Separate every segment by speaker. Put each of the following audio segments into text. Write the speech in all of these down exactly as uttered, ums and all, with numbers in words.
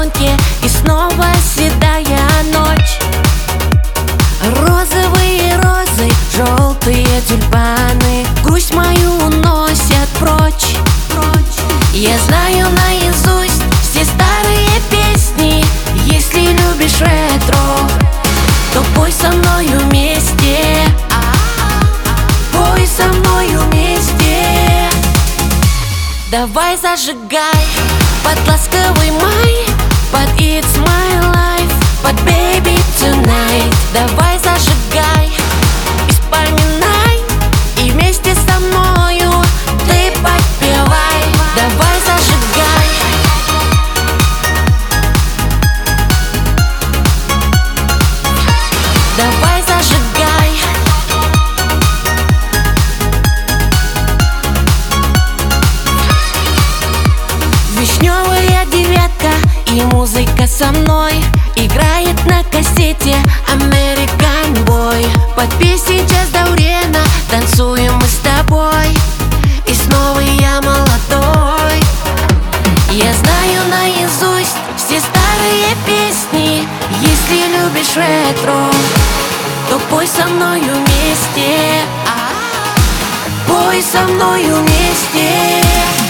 Speaker 1: сторонке, и снова седая ночь. Розовые розы, желтые тюльпаны грусть мою уносят прочь. Я знаю наизусть все старые песни. Если любишь ретро, то пой со мною вместе. Пой со мною вместе. Давай зажигай под ласковый май, под It's My Life, под Baby Tonight. Давай зажигай и вспоминай, и вместе со мною ты подпевай. Давай зажигай. Давай зажигай. Вишневая девятка и музыка со мной играет на кассете American Boy. Под песню Джаз Даурена танцуем мы с тобой, и снова я молодой. Я знаю наизусть все старые песни. Если любишь ретро, то пой со мною вместе. Пой со мною вместе.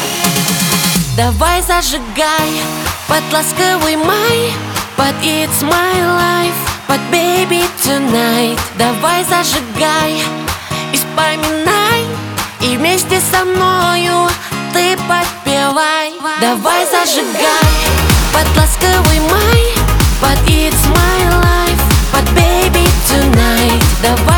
Speaker 1: Давай зажигай под ласковый май, под It's My Life, под Baby Tonight. Давай зажигай и вспоминай, и вместе со мною ты подпевай. Давай зажигай под ласковый май, под It's My Life, под Baby Tonight. Давай